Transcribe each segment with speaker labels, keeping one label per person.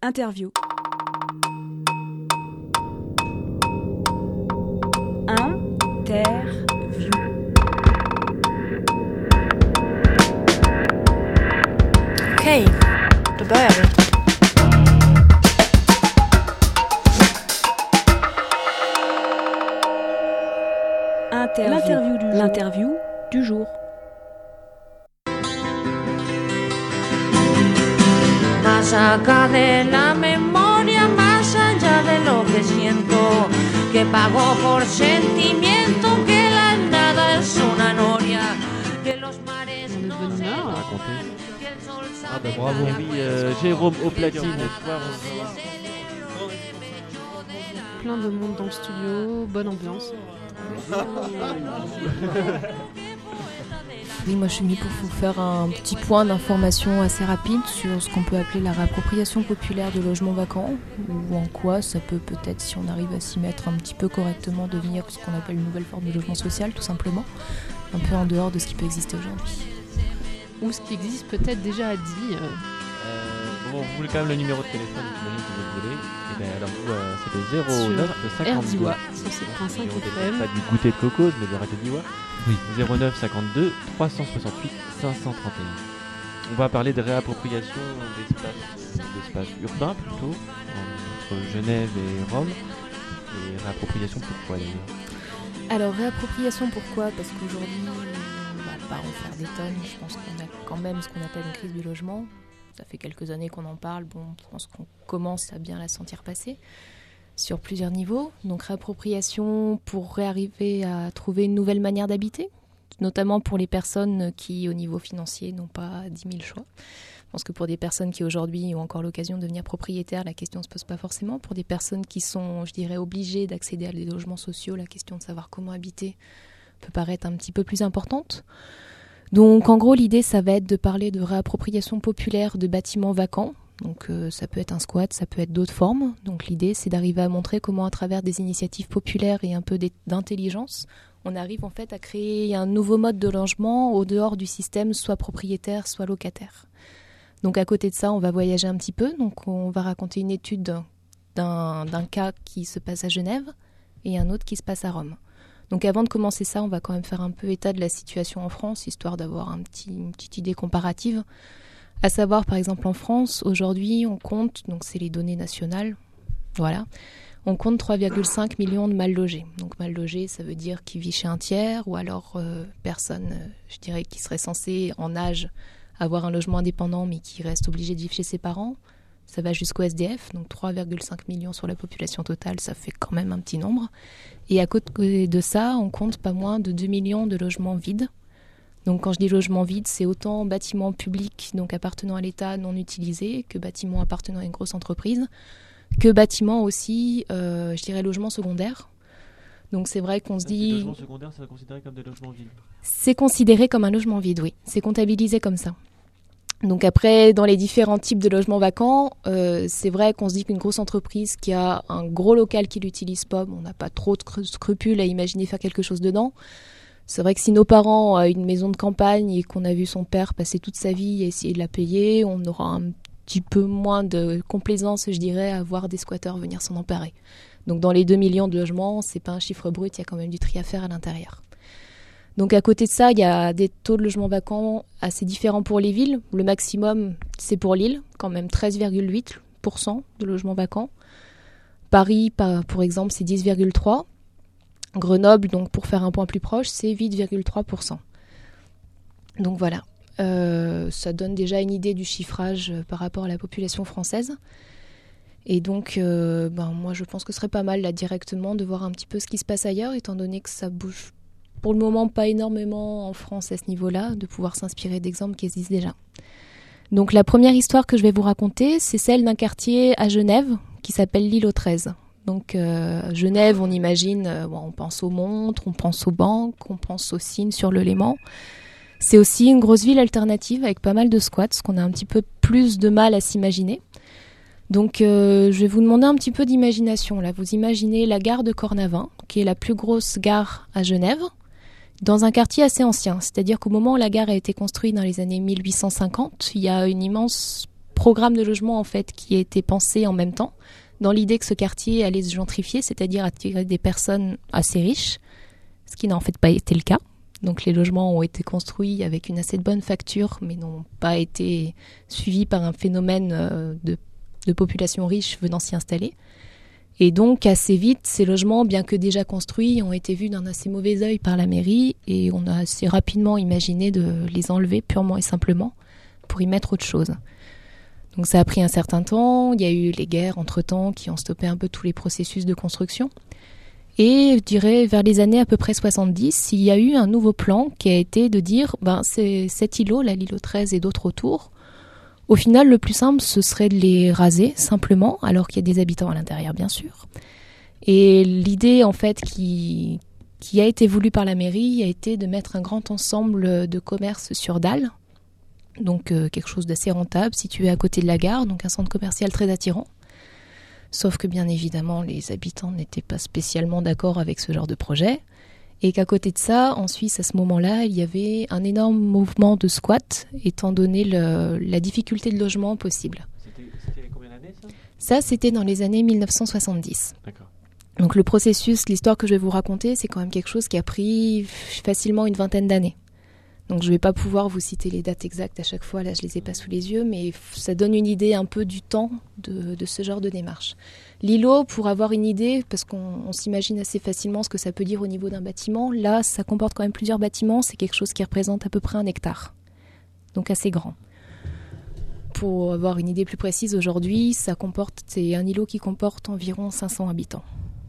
Speaker 1: Interview. Interview.
Speaker 2: Okej, då börjar vi.
Speaker 1: L'interview du jour.
Speaker 3: Más acá de la memoria, más allá de lo que siento, que pago por sentimiento, que la nada es una noria, que los mares no se tocan, que el sol sabe
Speaker 4: bravo, oui, Jérôme au platine. Tu vois,
Speaker 5: Plein de monde dans le studio, bonne ambiance.
Speaker 6: Oui, moi je suis venue pour vous faire un petit point d'information assez rapide sur ce qu'on peut appeler la réappropriation populaire de logements vacants, ou en quoi ça peut peut-être, si on arrive à s'y mettre un petit peu correctement, devenir ce qu'on appelle une nouvelle forme de logement social, tout simplement, un peu en dehors de ce qui peut exister aujourd'hui.
Speaker 5: Ou ce qui existe peut-être déjà à dit.
Speaker 4: Bon, vous voulez quand même le numéro de téléphone, j'imagine que vous le voulez. Et bien alors vous, c'était 09 52.
Speaker 5: RDIWA, sur 7.5 FM.
Speaker 4: Pas du goûter de cocos, mais de Radio Diwa.
Speaker 7: Oui.
Speaker 4: 09 52 368 531. On va parler de réappropriation d'espaces urbains plutôt, entre Genève et Rome. Et réappropriation pourquoi d'ailleurs ?
Speaker 6: Alors réappropriation pourquoi ? Parce qu'aujourd'hui, on va pas en faire des tonnes. Je pense qu'on a quand même ce qu'on appelle une crise du logement. Ça fait quelques années qu'on en parle. Bon, je pense qu'on commence à bien la sentir passer sur plusieurs niveaux. Donc réappropriation pour réarriver à trouver une nouvelle manière d'habiter, notamment pour les personnes qui, au niveau financier, n'ont pas 10 000 choix. Je pense que pour des personnes qui aujourd'hui ont encore l'occasion de devenir propriétaires, la question ne se pose pas forcément. Pour des personnes qui sont, je dirais, obligées d'accéder à des logements sociaux, la question de savoir comment habiter peut paraître un petit peu plus importante. Donc en gros, l'idée, ça va être de parler de réappropriation populaire de bâtiments vacants. Donc ça peut être un squat, ça peut être d'autres formes. Donc l'idée, c'est d'arriver à montrer comment, à travers des initiatives populaires et un peu d'intelligence, on arrive en fait à créer un nouveau mode de logement au dehors du système soit propriétaire, soit locataire. Donc à côté de ça, on va voyager un petit peu. Donc on va raconter une étude d'un cas qui se passe à Genève et un autre qui se passe à Rome. Donc avant de commencer ça, on va quand même faire un peu état de la situation en France, histoire d'avoir une petite idée comparative. À savoir, par exemple, en France, aujourd'hui, on compte, donc c'est les données nationales, voilà, on compte 3,5 millions de mal logés. Donc mal logés, ça veut dire qui vit chez un tiers, ou alors personne, je dirais, qui serait censée, en âge, avoir un logement indépendant, mais qui reste obligé de vivre chez ses parents. Ça va jusqu'au SDF, donc 3,5 millions sur la population totale, ça fait quand même un petit nombre. Et à côté de ça, on compte pas moins de 2 millions de logements vides. Donc quand je dis logements vides, c'est autant bâtiments publics, donc appartenant à l'État non utilisés, que bâtiments appartenant à une grosse entreprise, que bâtiments aussi, je dirais, logements secondaires. Donc c'est vrai qu'on se dit...
Speaker 4: Les logements secondaires, c'est considéré comme des logements vides ?
Speaker 6: C'est considéré comme un logement vide, oui. C'est comptabilisé comme ça. Donc après, dans les différents types de logements vacants, c'est vrai qu'on se dit qu'une grosse entreprise qui a un gros local qui l'utilise pas, on n'a pas trop de scrupules à imaginer faire quelque chose dedans. C'est vrai que si nos parents ont une maison de campagne et qu'on a vu son père passer toute sa vie à essayer de la payer, on aura un petit peu moins de complaisance, je dirais, à voir des squatteurs venir s'en emparer. Donc dans les 2 millions de logements, c'est pas un chiffre brut, il y a quand même du tri à faire à l'intérieur. Donc à côté de ça, il y a des taux de logements vacants assez différents pour les villes. Le maximum, c'est pour Lille, quand même 13,8% de logements vacants. Paris, pour exemple, c'est 10,3%. Grenoble, donc pour faire un point plus proche, c'est 8,3%. Donc voilà, ça donne déjà une idée du chiffrage par rapport à la population française. Et donc, moi je pense que ce serait pas mal là directement de voir un petit peu ce qui se passe ailleurs, étant donné que ça bouge pour le moment pas énormément en France à ce niveau-là, de pouvoir s'inspirer d'exemples qui existent déjà. Donc la première histoire que je vais vous raconter, c'est celle d'un quartier à Genève qui s'appelle l'île aux 13. Donc Genève, on imagine, on pense aux montres, on pense aux banques, on pense aux signes sur le Léman. C'est aussi une grosse ville alternative avec pas mal de squats, ce qu'on a un petit peu plus de mal à s'imaginer. Donc je vais vous demander un petit peu d'imagination. Là, vous imaginez la gare de Cornavin, qui est la plus grosse gare à Genève, dans un quartier assez ancien. C'est-à-dire qu'au moment où la gare a été construite dans les années 1850, il y a une immense programme de logement en fait qui a été pensé en même temps, dans l'idée que ce quartier allait se gentrifier, c'est-à-dire attirer des personnes assez riches, ce qui n'a en fait pas été le cas. Donc les logements ont été construits avec une assez bonne facture, mais n'ont pas été suivis par un phénomène de population riche venant s'y installer. Et donc assez vite, ces logements, bien que déjà construits, ont été vus d'un assez mauvais œil par la mairie, et on a assez rapidement imaginé de les enlever purement et simplement pour y mettre autre chose. Donc ça a pris un certain temps, il y a eu les guerres entre-temps qui ont stoppé un peu tous les processus de construction. Et je dirais vers les années à peu près 70, il y a eu un nouveau plan qui a été de dire c'est cet îlot, là, l'îlot 13 et d'autres autour. Au final, le plus simple, ce serait de les raser simplement, alors qu'il y a des habitants à l'intérieur, bien sûr. Et l'idée, en fait, qui a été voulue par la mairie, a été de mettre un grand ensemble de commerces sur dalles. Donc quelque chose d'assez rentable, situé à côté de la gare, donc un centre commercial très attirant. Sauf que bien évidemment, les habitants n'étaient pas spécialement d'accord avec ce genre de projet. Et qu'à côté de ça, en Suisse, à ce moment-là, il y avait un énorme mouvement de squat, étant donné la difficulté de logement possible.
Speaker 4: C'était combien d'années, ça ?
Speaker 6: Ça, c'était dans les années 1970.
Speaker 4: D'accord.
Speaker 6: Donc le processus, l'histoire que je vais vous raconter, c'est quand même quelque chose qui a pris facilement une 20aine d'années. Donc je ne vais pas pouvoir vous citer les dates exactes à chaque fois, là je ne les ai pas sous les yeux, mais ça donne une idée un peu du temps de ce genre de démarche. L'îlot, pour avoir une idée, parce qu'on s'imagine assez facilement ce que ça peut dire au niveau d'un bâtiment, là ça comporte quand même plusieurs bâtiments, c'est quelque chose qui représente à peu près 1 hectare, donc assez grand. Pour avoir une idée plus précise, aujourd'hui, c'est un îlot qui comporte environ 500 habitants.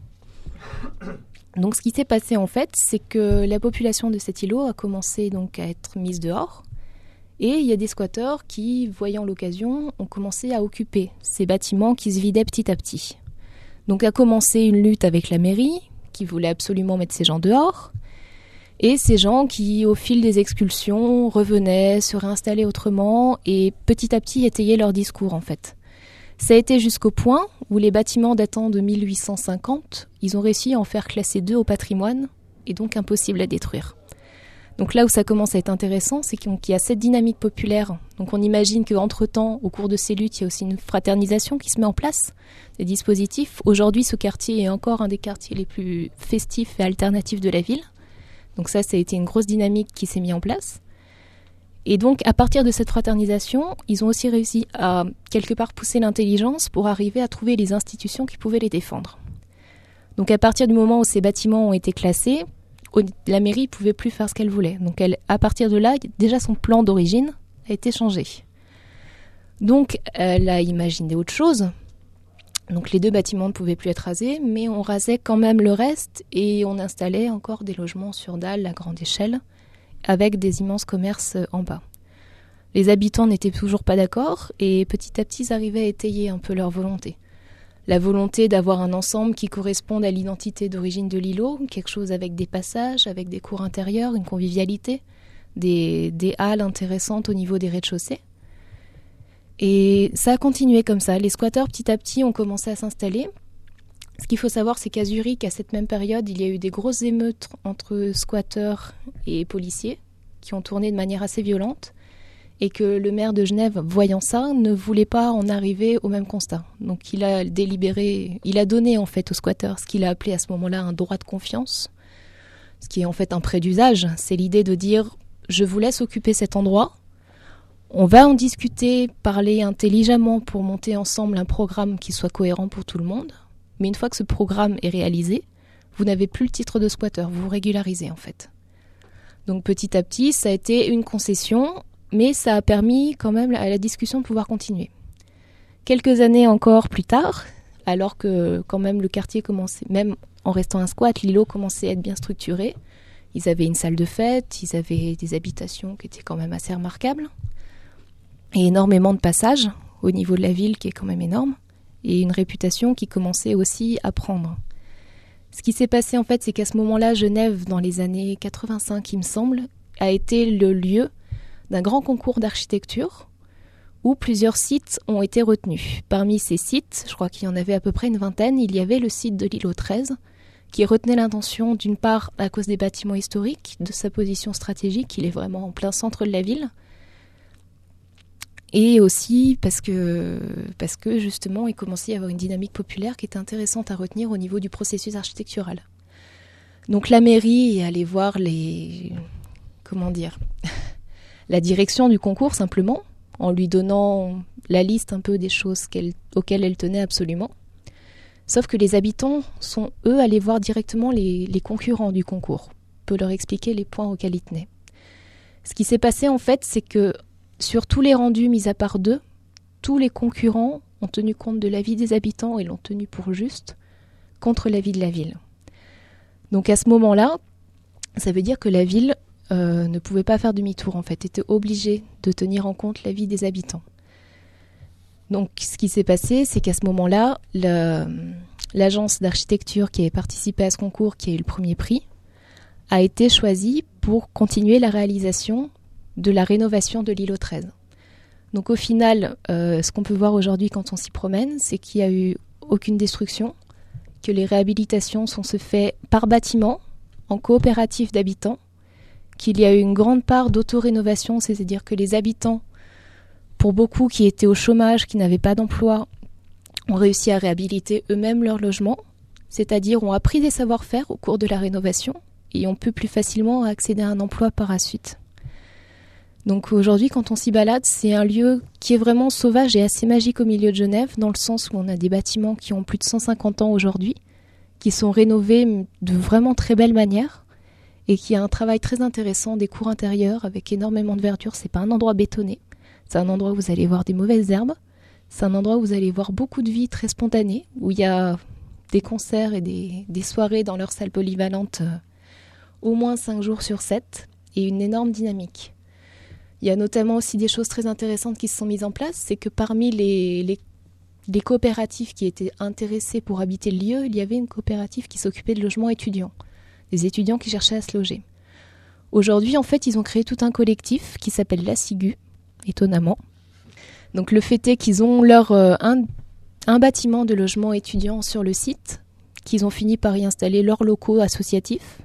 Speaker 6: Donc ce qui s'est passé en fait, c'est que la population de cet îlot a commencé donc à être mise dehors, et il y a des squatteurs qui, voyant l'occasion, ont commencé à occuper ces bâtiments qui se vidaient petit à petit. Donc a commencé une lutte avec la mairie, qui voulait absolument mettre ces gens dehors, et ces gens qui, au fil des expulsions, revenaient, se réinstallaient autrement, et petit à petit étayaient leur discours en fait. Ça a été jusqu'au point où les bâtiments datant de 1850, ils ont réussi à en faire classer 2 au patrimoine, et donc impossible à détruire. Donc là où ça commence à être intéressant, c'est qu'il y a cette dynamique populaire. Donc on imagine qu'entre-temps, au cours de ces luttes, il y a aussi une fraternisation qui se met en place, des dispositifs. Aujourd'hui, ce quartier est encore un des quartiers les plus festifs et alternatifs de la ville. Donc ça a été une grosse dynamique qui s'est mise en place. Et donc, à partir de cette fraternisation, ils ont aussi réussi à, quelque part, pousser l'intelligence pour arriver à trouver les institutions qui pouvaient les défendre. Donc, à partir du moment où ces bâtiments ont été classés, la mairie ne pouvait plus faire ce qu'elle voulait. Donc, à partir de là, déjà son plan d'origine a été changé. Donc, elle a imaginé autre chose. Donc, les 2 bâtiments ne pouvaient plus être rasés, mais on rasait quand même le reste et on installait encore des logements sur dalles à grande échelle, avec des immenses commerces en bas. Les habitants n'étaient toujours pas d'accord et petit à petit ils arrivaient à étayer un peu leur volonté. La volonté d'avoir un ensemble qui corresponde à l'identité d'origine de l'îlot, quelque chose avec des passages, avec des cours intérieurs, une convivialité, des halles intéressantes au niveau des rez-de-chaussée. Et ça a continué comme ça. Les squatteurs petit à petit ont commencé à s'installer. Ce qu'il faut savoir, c'est qu'à Zurich, à cette même période, il y a eu des grosses émeutes entre squatteurs et policiers qui ont tourné de manière assez violente et que le maire de Genève, voyant ça, ne voulait pas en arriver au même constat. Donc il a donné en fait aux squatteurs ce qu'il a appelé à ce moment-là un droit de confiance, ce qui est en fait un prêt d'usage. C'est l'idée de dire « je vous laisse occuper cet endroit ». On va en discuter, parler intelligemment pour monter ensemble un programme qui soit cohérent pour tout le monde. Mais une fois que ce programme est réalisé, vous n'avez plus le titre de squatteur, vous vous régularisez en fait. Donc petit à petit, ça a été une concession, mais ça a permis quand même à la discussion de pouvoir continuer. Quelques années encore plus tard, alors que quand même le quartier commençait, même en restant un squat, l'îlot commençait à être bien structuré. Ils avaient une salle de fête, ils avaient des habitations qui étaient quand même assez remarquables, et énormément de passages au niveau de la ville qui est quand même énorme, et une réputation qui commençait aussi à prendre. Ce qui s'est passé en fait, c'est qu'à ce moment-là, Genève, dans les années 85, il me semble, a été le lieu d'un grand concours d'architecture où plusieurs sites ont été retenus. Parmi ces sites, je crois qu'il y en avait à peu près une 20aine, il y avait le site de l'îlot 13 qui retenait l'intention, d'une part à cause des bâtiments historiques, de sa position stratégique, il est vraiment en plein centre de la ville, Et aussi parce que justement, il commençait à y avoir une dynamique populaire qui était intéressante à retenir au niveau du processus architectural. Donc la mairie est allée voir la direction du concours simplement, en lui donnant la liste un peu des choses auxquelles elle tenait absolument. Sauf que les habitants sont, eux, allés voir directement les concurrents du concours, pour leur expliquer les points auxquels ils tenaient. Ce qui s'est passé, en fait, c'est que sur tous les rendus, mis à part 2, tous les concurrents ont tenu compte de l'avis des habitants et l'ont tenu pour juste contre l'avis de la ville. Donc à ce moment-là, ça veut dire que la ville ne pouvait pas faire demi-tour, en fait, était obligée de tenir en compte l'avis des habitants. Donc ce qui s'est passé, c'est qu'à ce moment-là, l'agence d'architecture qui avait participé à ce concours, qui a eu le premier prix, a été choisie pour continuer la réalisation de la rénovation de l'îlot 13. Donc au final, ce qu'on peut voir aujourd'hui quand on s'y promène, c'est qu'il n'y a eu aucune destruction, que les réhabilitations se faites par bâtiment, en coopérative d'habitants, qu'il y a eu une grande part d'auto-rénovation, c'est-à-dire que les habitants, pour beaucoup qui étaient au chômage, qui n'avaient pas d'emploi, ont réussi à réhabiliter eux-mêmes leur logement, c'est-à-dire ont appris des savoir-faire au cours de la rénovation et ont pu plus facilement accéder à un emploi par la suite. Donc aujourd'hui, quand on s'y balade, c'est un lieu qui est vraiment sauvage et assez magique au milieu de Genève, dans le sens où on a des bâtiments qui ont plus de 150 ans aujourd'hui, qui sont rénovés de vraiment très belle manière, et qui a un travail très intéressant, des cours intérieurs avec énormément de verdure. C'est pas un endroit bétonné, c'est un endroit où vous allez voir des mauvaises herbes, c'est un endroit où vous allez voir beaucoup de vie très spontanée, où il y a des concerts et des soirées dans leur salle polyvalente au moins 5 jours sur 7, et une énorme dynamique. Il y a notamment aussi des choses très intéressantes qui se sont mises en place, c'est que parmi les coopératives qui étaient intéressées pour habiter le lieu, il y avait une coopérative qui s'occupait de logements étudiants, des étudiants qui cherchaient à se loger. Aujourd'hui, en fait, ils ont créé tout un collectif qui s'appelle la SIGU, étonnamment. Donc le fait est qu'ils ont un bâtiment de logement étudiant sur le site, qu'ils ont fini par y installer leurs locaux associatifs.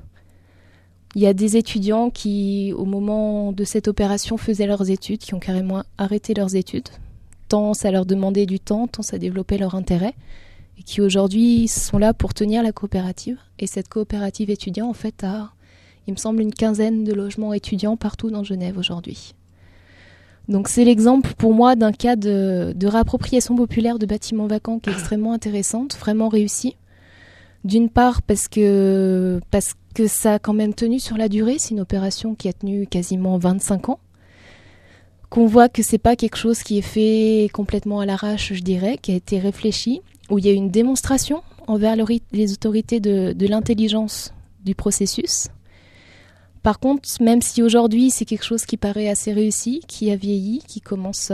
Speaker 6: Il y a des étudiants qui, au moment de cette opération, faisaient leurs études, qui ont carrément arrêté leurs études, tant ça leur demandait du temps, tant ça développait leur intérêt, et qui aujourd'hui sont là pour tenir la coopérative. Et cette coopérative étudiant, en fait, a, il me semble, une 15aine de logements étudiants partout dans Genève aujourd'hui. Donc c'est l'exemple pour moi d'un cas de réappropriation populaire de bâtiments vacants qui est extrêmement intéressante, vraiment réussie. D'une part parce que ça a quand même tenu sur la durée, c'est une opération qui a tenu quasiment 25 ans. Qu'on voit que c'est pas quelque chose qui est fait complètement à l'arrache, je dirais, qui a été réfléchi, où il y a eu une démonstration envers les autorités de l'intelligence du processus. Par contre, même si aujourd'hui c'est quelque chose qui paraît assez réussi, qui a vieilli, qui commence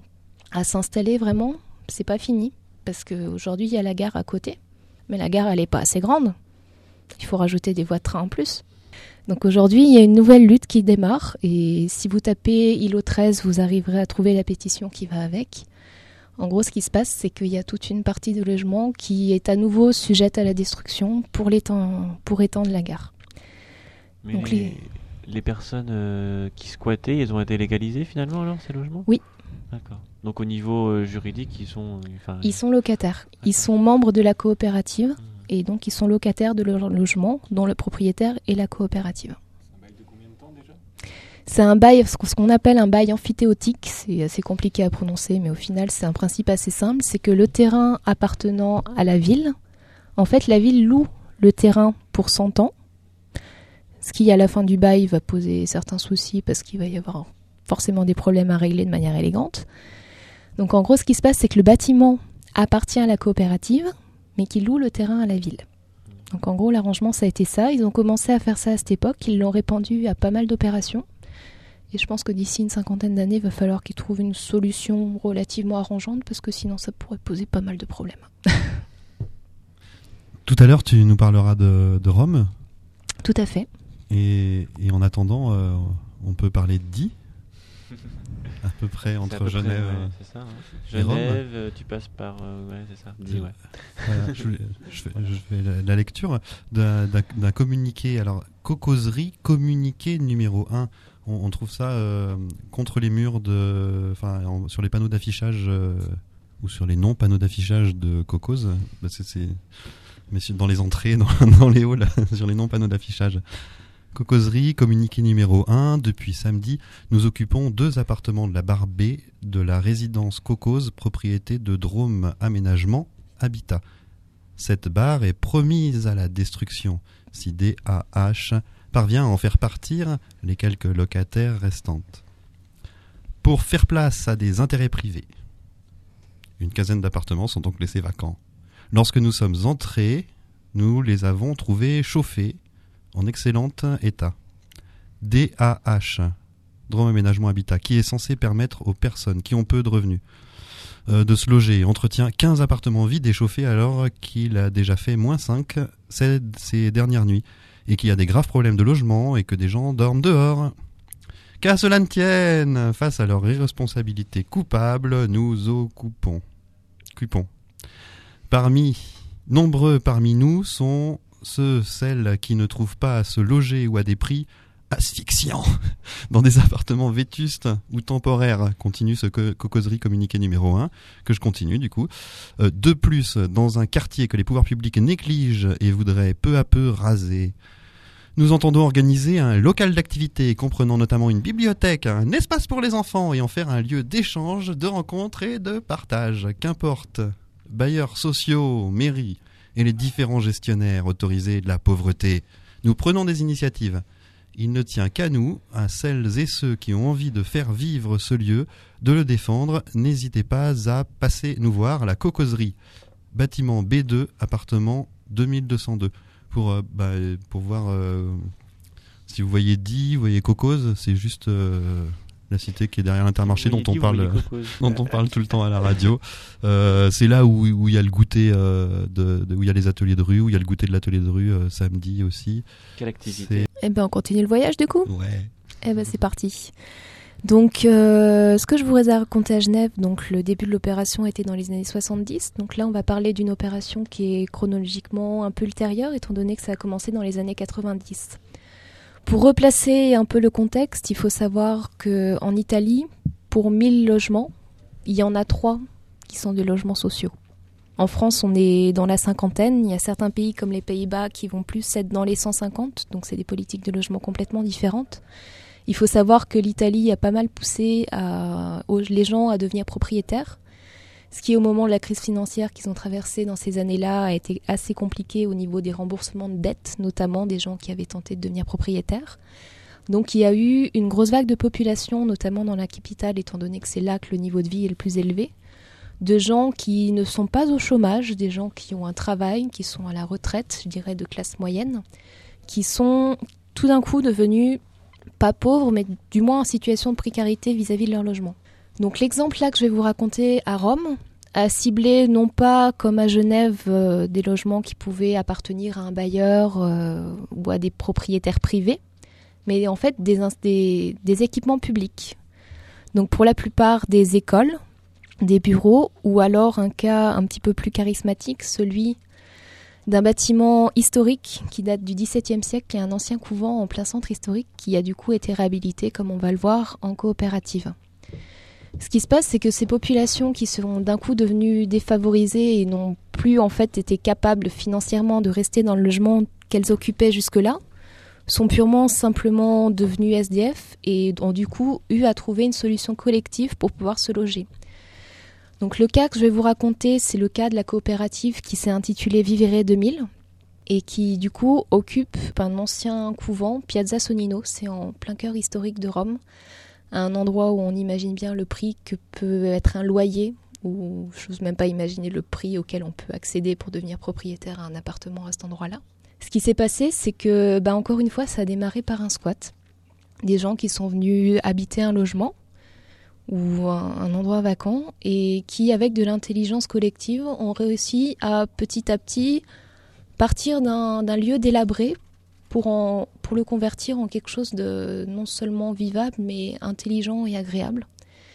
Speaker 6: à s'installer vraiment, c'est pas fini. Parce qu'aujourd'hui il y a la gare à côté, mais la gare elle est pas assez grande. Il faut rajouter des voies de train en plus. Donc aujourd'hui il y a une nouvelle lutte qui démarre, et si vous tapez îlot 13, vous arriverez à trouver la pétition qui va avec. En gros, ce qui se passe, c'est qu'il y a toute une partie de logement qui est à nouveau sujette à la destruction pour étendre la gare.
Speaker 4: Mais
Speaker 6: Donc
Speaker 4: les personnes qui squattaient, ils ont été légalisées finalement alors, ces logements ?
Speaker 6: Oui.
Speaker 4: D'accord. Donc au niveau juridique, ils sont
Speaker 6: locataires. Ils sont membres de la coopérative et donc ils sont locataires de leur logement dont le propriétaire est la coopérative.
Speaker 7: C'est un bail de combien de temps déjà ?
Speaker 6: C'est un bail, ce qu'on appelle un bail amphithéotique. C'est assez compliqué à prononcer, mais au final c'est un principe assez simple. C'est que le terrain appartenant à la ville, en fait la ville loue le terrain pour 100 ans. Ce qui, à la fin du bail, va poser certains soucis parce qu'il va y avoir forcément des problèmes à régler de manière élégante. Donc en gros, ce qui se passe, c'est que le bâtiment appartient à la coopérative, mais qui loue le terrain à la ville. Donc en gros, l'arrangement, ça a été ça. Ils ont commencé à faire ça à cette époque. Ils l'ont répandu à pas mal d'opérations. Et je pense que d'ici une 50aine d'années, il va falloir qu'ils trouvent une solution relativement arrangeante, parce que sinon, ça pourrait poser pas mal de problèmes.
Speaker 7: Tout à l'heure, tu nous parleras de Rome.
Speaker 6: Tout à fait.
Speaker 7: Et en attendant, on peut parler de Die, à peu près entre Genève
Speaker 4: c'est ça, hein.
Speaker 7: et Rome.
Speaker 4: Genève, tu passes par... c'est ça, Die, ouais.
Speaker 7: Je fais la lecture d'un communiqué. Alors, Cocauserie, communiqué numéro 1 On trouve ça contre les murs sur les panneaux d'affichage ou sur les non-panneaux d'affichage de Cocos. Mais dans les entrées, dans les halls, sur les non-panneaux d'affichage. Cocoserie, communiqué numéro 1. Depuis samedi, nous occupons 2 appartements de la barre B de la résidence Cocos, propriété de Drôme Aménagement Habitat. Cette barre est promise à la destruction si DAH parvient à en faire partir les quelques locataires restantes. Pour faire place à des intérêts privés, une quinzaine d'appartements sont donc laissés vacants. Lorsque nous sommes entrés, nous les avons trouvés chauffés, en excellent état. DAH, Drôme Aménagement Habitat, qui est censé permettre aux personnes qui ont peu de revenus de se loger, entretient 15 appartements vides et chauffés alors qu'il a déjà fait -5 ces dernières nuits et qu'il y a des graves problèmes de logement et que des gens dorment dehors. Qu'à cela ne tienne, face à leur irresponsabilité coupable, nous occupons. Nombreux parmi nous sont celles qui ne trouvent pas à se loger ou à des prix asphyxiants dans des appartements vétustes ou temporaires. Continue ce Cocoserie communiqué numéro 1, que je continue du coup. De plus, dans un quartier que les pouvoirs publics négligent et voudraient peu à peu raser. Nous entendons organiser un local d'activité comprenant notamment une bibliothèque, un espace pour les enfants et en faire un lieu d'échange, de rencontre et de partage. Qu'importe, bailleurs sociaux, mairies et les différents gestionnaires autorisés de la pauvreté, nous prenons des initiatives. Il ne tient qu'à nous, à celles et ceux qui ont envie de faire vivre ce lieu, de le défendre. N'hésitez pas à passer nous voir à la Cocoserie, bâtiment B2, appartement 2202. Pour voir si vous voyez Die, vous voyez Cocos, c'est juste la cité qui est derrière l'Intermarché dont on parle tout le temps à la radio. C'est là où il y a le goûter où il y a les ateliers de rue, où il y a le goûter de l'atelier de rue samedi aussi.
Speaker 4: Quelle activité?
Speaker 6: On continue le voyage du coup.
Speaker 7: Ouais.
Speaker 6: C'est parti. Donc, ce que je vous ai raconté à Genève, donc le début de l'opération était dans les années 70. Donc là, on va parler d'une opération qui est chronologiquement un peu ultérieure, étant donné que ça a commencé dans les années 90. Pour replacer un peu le contexte, il faut savoir qu'en Italie, pour 1000 logements, il y en a 3 qui sont des logements sociaux. En France, on est dans la 50aine. Il y a certains pays comme les Pays-Bas qui vont plus être dans les 150. Donc, c'est des politiques de logement complètement différentes. Il faut savoir que l'Italie a pas mal poussé les gens à devenir propriétaires, ce qui au moment de la crise financière qu'ils ont traversée dans ces années-là a été assez compliqué au niveau des remboursements de dettes, notamment des gens qui avaient tenté de devenir propriétaires. Donc il y a eu une grosse vague de population, notamment dans la capitale, étant donné que c'est là que le niveau de vie est le plus élevé, de gens qui ne sont pas au chômage, des gens qui ont un travail, qui sont à la retraite, je dirais de classe moyenne, qui sont tout d'un coup devenus pas pauvres, mais du moins en situation de précarité vis-à-vis de leur logement. Donc l'exemple là que je vais vous raconter à Rome a ciblé non pas comme à Genève des logements qui pouvaient appartenir à un bailleur ou à des propriétaires privés, mais en fait des équipements publics. Donc pour la plupart des écoles, des bureaux, ou alors un cas un petit peu plus charismatique, celui d'un bâtiment historique qui date du XVIIe siècle, qui est un ancien couvent en plein centre historique qui a du coup été réhabilité, comme on va le voir, en coopérative. Ce qui se passe, c'est que ces populations qui sont d'un coup devenues défavorisées et n'ont plus en fait été capables financièrement de rester dans le logement qu'elles occupaient jusque-là, sont purement simplement devenues SDF et ont du coup eu à trouver une solution collective pour pouvoir se loger. Donc le cas que je vais vous raconter, c'est le cas de la coopérative qui s'est intitulée Vivere 2000 et qui du coup occupe un ancien couvent, Piazza Sonnino, c'est en plein cœur historique de Rome, un endroit où on imagine bien le prix que peut être un loyer, ou je n'ose même pas imaginer le prix auquel on peut accéder pour devenir propriétaire à un appartement à cet endroit-là. Ce qui s'est passé, c'est que, encore une fois, ça a démarré par un squat. Des gens qui sont venus habiter un logement ou un endroit vacant et qui, avec de l'intelligence collective, ont réussi à petit partir d'un lieu délabré pour le convertir en quelque chose de non seulement vivable mais intelligent et agréable.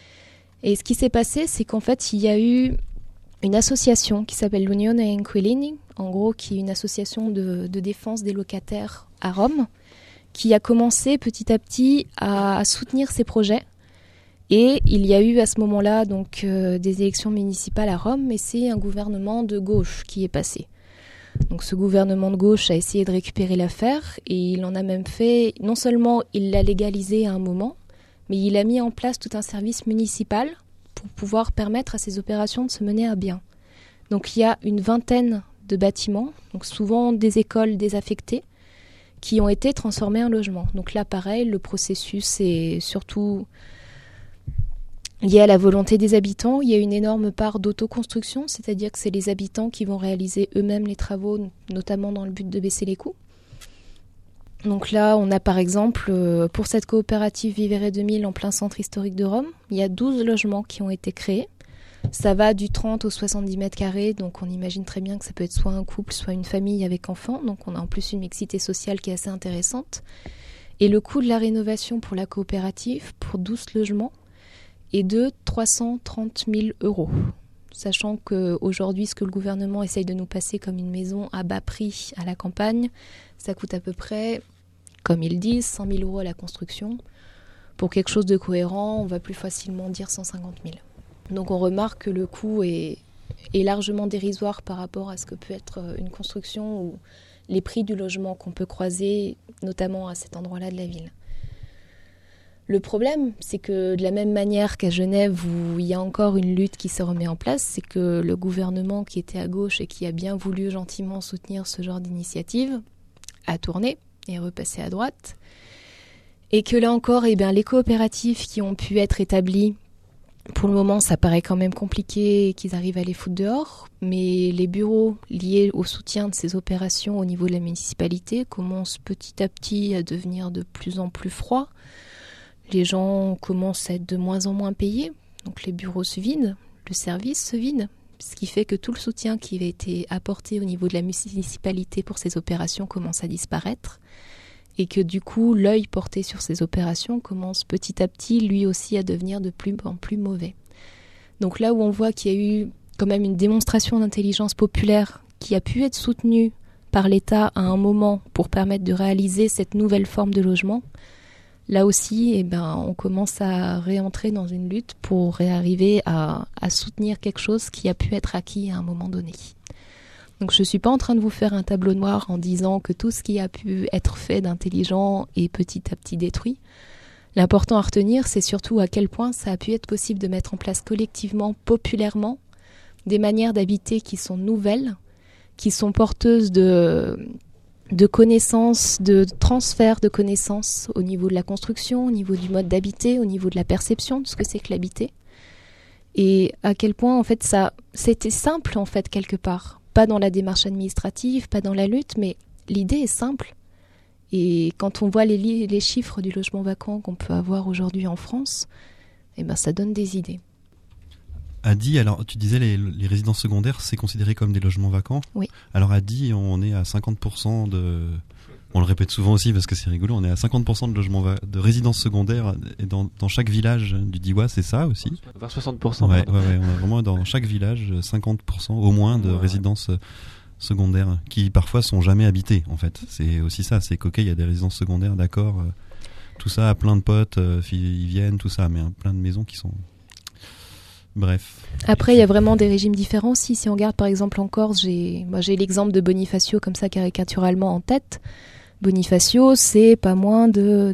Speaker 6: Et ce qui s'est passé, c'est qu'en fait, il y a eu une association qui s'appelle l'Unione Inquilini, en gros qui est une association de défense des locataires à Rome, qui a commencé petit à petit à soutenir ces projets. Et il y a eu à ce moment-là donc des élections municipales à Rome, et c'est un gouvernement de gauche qui est passé. Donc ce gouvernement de gauche a essayé de récupérer l'affaire, et il en a même fait, non seulement il l'a légalisé à un moment, mais il a mis en place tout un service municipal pour pouvoir permettre à ces opérations de se mener à bien. Donc il y a une vingtaine de bâtiments, donc souvent des écoles désaffectées, qui ont été transformés en logements. Donc là pareil, le processus est surtout lié à la volonté des habitants. Il y a une énorme part d'autoconstruction, c'est-à-dire que c'est les habitants qui vont réaliser eux-mêmes les travaux, notamment dans le but de baisser les coûts. Donc là, on a par exemple, pour cette coopérative Vivere 2000 en plein centre historique de Rome, il y a 12 logements qui ont été créés. Ça va du 30 au 70 mètres carrés, donc on imagine très bien que ça peut être soit un couple, soit une famille avec enfants. Donc on a en plus une mixité sociale qui est assez intéressante. Et le coût de la rénovation pour la coopérative, pour 12 logements, est de 330 000 €. Sachant qu'aujourd'hui, ce que le gouvernement essaye de nous passer comme une maison à bas prix à la campagne, ça coûte à peu près, comme ils disent, 100 000 € à la construction. Pour quelque chose de cohérent, on va plus facilement dire 150 000. Donc on remarque que le coût est largement dérisoire par rapport à ce que peut être une construction ou les prix du logement qu'on peut croiser, notamment à cet endroit-là de la ville. Le problème, c'est que de la même manière qu'à Genève, où il y a encore une lutte qui se remet en place, c'est que le gouvernement qui était à gauche et qui a bien voulu gentiment soutenir ce genre d'initiative a tourné et est repassé à droite. Et que là encore, les coopératives qui ont pu être établies, pour le moment, ça paraît quand même compliqué qu'ils arrivent à les foutre dehors, mais les bureaux liés au soutien de ces opérations au niveau de la municipalité commencent petit à petit à devenir de plus en plus froids. Les gens commencent à être de moins en moins payés, donc les bureaux se vident, le service se vide, ce qui fait que tout le soutien qui avait été apporté au niveau de la municipalité pour ces opérations commence à disparaître, et que du coup l'œil porté sur ces opérations commence petit à petit lui aussi à devenir de plus en plus mauvais. Donc là où on voit qu'il y a eu quand même une démonstration d'intelligence populaire qui a pu être soutenue par l'État à un moment pour permettre de réaliser cette nouvelle forme de logement, là aussi, on commence à réentrer dans une lutte pour réarriver à soutenir quelque chose qui a pu être acquis à un moment donné. Donc je ne suis pas en train de vous faire un tableau noir en disant que tout ce qui a pu être fait d'intelligent est petit à petit détruit. L'important à retenir, c'est surtout à quel point ça a pu être possible de mettre en place collectivement, populairement, des manières d'habiter qui sont nouvelles, qui sont porteuses de connaissances, de transfert de connaissances au niveau de la construction, au niveau du mode d'habiter, au niveau de la perception de ce que c'est que l'habiter. Et à quel point, en fait, ça, c'était simple, en fait, quelque part. Pas dans la démarche administrative, pas dans la lutte, mais l'idée est simple. Et quand on voit les chiffres du logement vacant qu'on peut avoir aujourd'hui en France, ça donne des idées.
Speaker 7: À Die, alors tu disais les résidences secondaires, c'est considéré comme des logements vacants.
Speaker 6: Oui.
Speaker 7: Alors à Die, on est à 50% de... On le répète souvent aussi parce que c'est rigolo, on est à 50% de résidences secondaires et dans chaque village du Diois, c'est ça aussi.
Speaker 4: Vers 60%.
Speaker 7: Ouais, on a vraiment dans chaque village 50% au moins de résidences secondaires qui parfois sont jamais habitées en fait. C'est aussi ça, c'est qu'ok, il y a des résidences secondaires, d'accord, tout ça, plein de potes, ils viennent, tout ça, mais plein de maisons qui sont... Bref.
Speaker 6: Après, il y a vraiment des régimes différents aussi. Si on regarde par exemple en Corse, j'ai l'exemple de Bonifacio comme ça caricaturalement en tête. Bonifacio, c'est pas moins de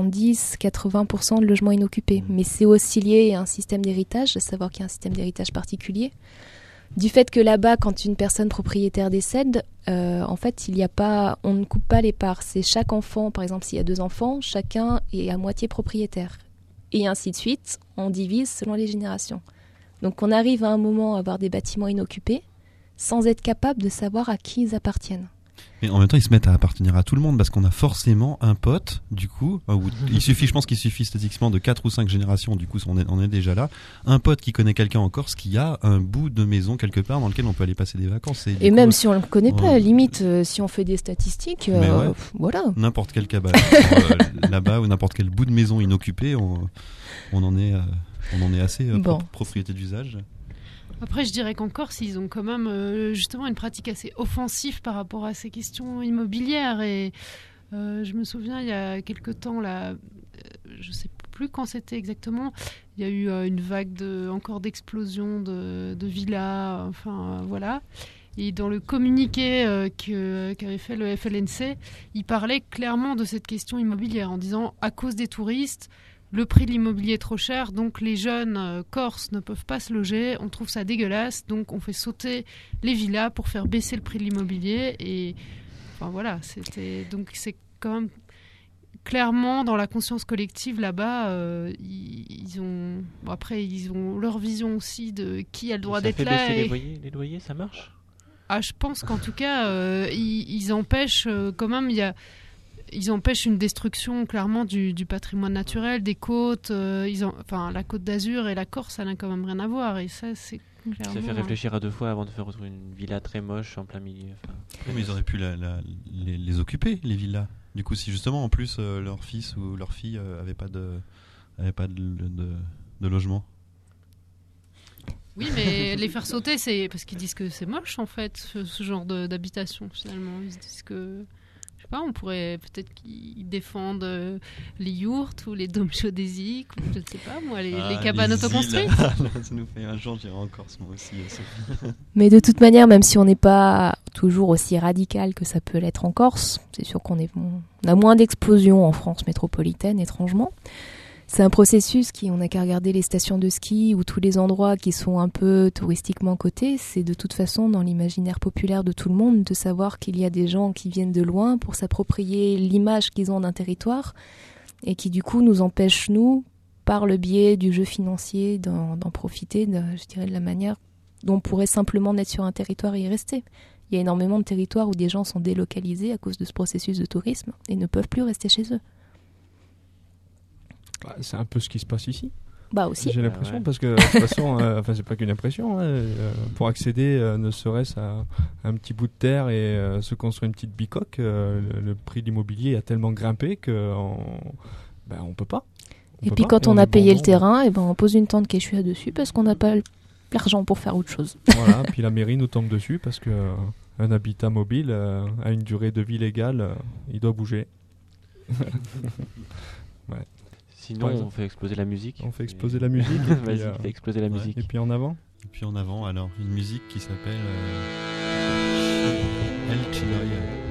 Speaker 6: 70-80% de logements inoccupés. Mais c'est aussi lié à un système d'héritage, à savoir qu'il y a un système d'héritage particulier. Du fait que là-bas, quand une personne propriétaire décède, en fait, on ne coupe pas les parts. C'est chaque enfant, par exemple, s'il y a 2 enfants, chacun est à moitié propriétaire. Et ainsi de suite, on divise selon les générations. Donc on arrive à un moment à avoir des bâtiments inoccupés sans être capable de savoir à qui ils appartiennent.
Speaker 7: Mais en même temps, ils se mettent à appartenir à tout le monde parce qu'on a forcément un pote, du coup, je pense qu'il suffit statistiquement de 4 ou 5 générations, du coup on est déjà là, un pote qui connaît quelqu'un en Corse qui a un bout de maison quelque part dans lequel on peut aller passer des vacances.
Speaker 6: Et même si on ne le connaît pas, limite, si on fait des statistiques, voilà.
Speaker 7: N'importe quel cabane là-bas ou n'importe quel bout de maison inoccupé, on en est assez propriété d'usage.
Speaker 5: Après, je dirais qu'en Corse, ils ont quand même justement une pratique assez offensive par rapport à ces questions immobilières. Et Je me souviens, il y a quelque temps, là, je ne sais plus quand c'était exactement, il y a eu une vague encore d'explosion de villas, voilà. Et dans le communiqué qu'avait fait le FLNC, il parlait clairement de cette question immobilière en disant, à cause des touristes, le prix de l'immobilier est trop cher, donc les jeunes Corses ne peuvent pas se loger, on trouve ça dégueulasse, donc on fait sauter les villas pour faire baisser le prix de l'immobilier. Et voilà, donc c'est quand même clairement dans la conscience collective là-bas, ils ont leur vision aussi de qui a le droit d'être là.
Speaker 4: Ça fait baisser les loyers, ça marche ?
Speaker 5: Je pense qu'en tout cas, ils empêchent quand même. Ils empêchent une destruction clairement du patrimoine naturel, des côtes. La Côte d'Azur et la Corse, ça n'a quand même rien à voir. Et ça, c'est clairement...
Speaker 4: Ça fait réfléchir à deux fois avant de faire retrouver une villa très moche en plein milieu.
Speaker 7: Mais ils auraient pu les occuper, les villas. Du coup, si justement en plus leur fils ou leur fille avait pas de logement.
Speaker 5: Oui, mais les faire sauter, c'est parce qu'ils disent que c'est moche en fait, ce genre d'habitation finalement. Ils se disent que, je sais pas, on pourrait peut-être qu'ils défendent les yourtes ou les dômes géodésiques, ou je ne sais pas moi, les cabanes autoconstruites.
Speaker 7: Ça nous fait un jour, j'irai en Corse moi aussi, Sophie.
Speaker 6: Mais de toute manière, même si on n'est pas toujours aussi radical que ça peut l'être en Corse, c'est sûr qu'on a moins d'explosions en France métropolitaine, étrangement. C'est un processus on n'a qu'à regarder les stations de ski ou tous les endroits qui sont un peu touristiquement cotés. C'est de toute façon dans l'imaginaire populaire de tout le monde de savoir qu'il y a des gens qui viennent de loin pour s'approprier l'image qu'ils ont d'un territoire et qui du coup nous empêchent, nous, par le biais du jeu financier, d'en profiter, je dirais, de la manière dont on pourrait simplement naître sur un territoire et y rester. Il y a énormément de territoires où des gens sont délocalisés à cause de ce processus de tourisme et ne peuvent plus rester chez eux.
Speaker 8: C'est un peu ce qui se passe ici.
Speaker 6: Aussi.
Speaker 8: J'ai l'impression, parce que de toute façon, c'est pas qu'une impression. Pour accéder, ne serait-ce à un petit bout de terre et se construire une petite bicoque, le prix de l'immobilier a tellement grimpé qu'on peut pas.
Speaker 6: Quand on a payé le terrain, on pose une tente Quechua dessus parce qu'on n'a pas l'argent pour faire autre chose.
Speaker 8: Voilà, puis la mairie nous tombe dessus parce qu'un habitat mobile a une durée de vie légale, il doit bouger. Ouais.
Speaker 4: Sinon, on fait exploser la musique.
Speaker 8: On fait exploser la musique.
Speaker 4: Vas-y, fais exploser la musique.
Speaker 8: Et puis en avant.
Speaker 7: Et puis en avant, alors, une musique qui s'appelle El Chinoy.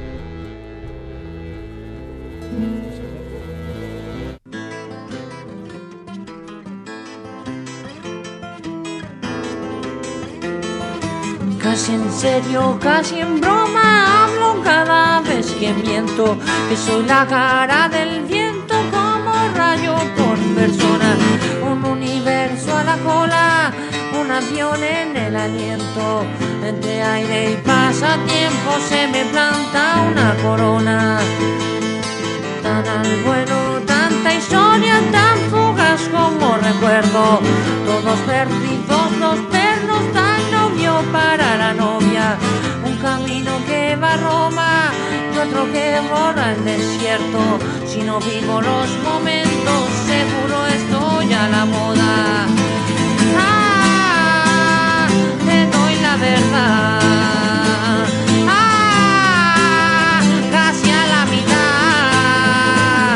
Speaker 3: Casi en serio, casi en broma, hablo cada vez que miento, que soy la cara del viento como rayo por persona, un universo a la cola, un avión en el aliento, entre aire y pasatiempo se me planta una corona, tan al vuelo, tanta historia, tan fugaz como recuerdo, todos perdidos los pernos, tan novio para la novia, un camino que va a Roma y otro que borra el desierto, si no vivo los momentos seguro estoy a la moda. Te doy la verdad. Casi a la mitad.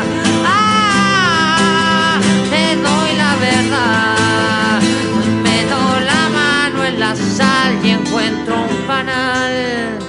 Speaker 3: Te doy la verdad. Meto la mano en la sal y encuentro un panal.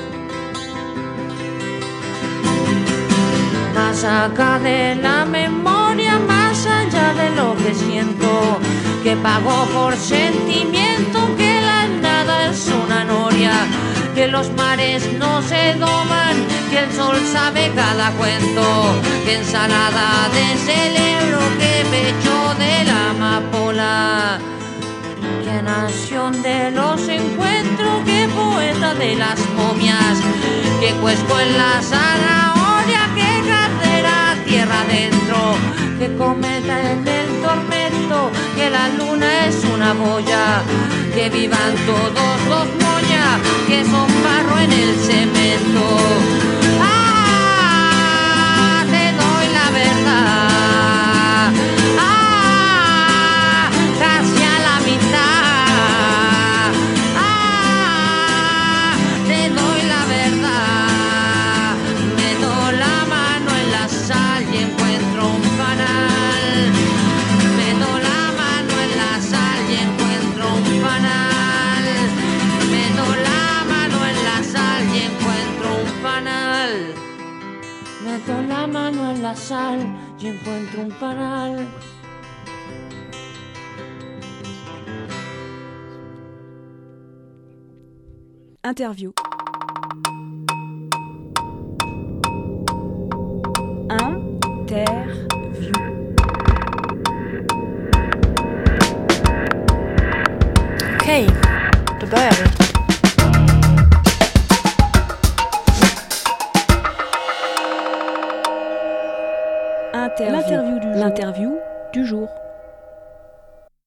Speaker 3: Más acá de la memoria, más allá de lo que siento, que pago por sentimiento, que la nada es una noria, que los mares no se doman, que el sol sabe cada cuento, que ensalada de cerebro, que pecho de la amapola, que nación de los encuentros, que poeta de las momias, que cuesco en la zanahoria, que cartera tierra adentro, que cometa en el tormento, que la luna es una boya, que vivan todos los moya, que son barro en el cemento. Te doy la verdad. Casi a la mitad. Te doy la verdad. Meto la mano en Meto la mano en la sal y encuentro un panal.
Speaker 1: Interview. Interview.
Speaker 2: Okay, då börjar vi.
Speaker 1: L'interview du jour.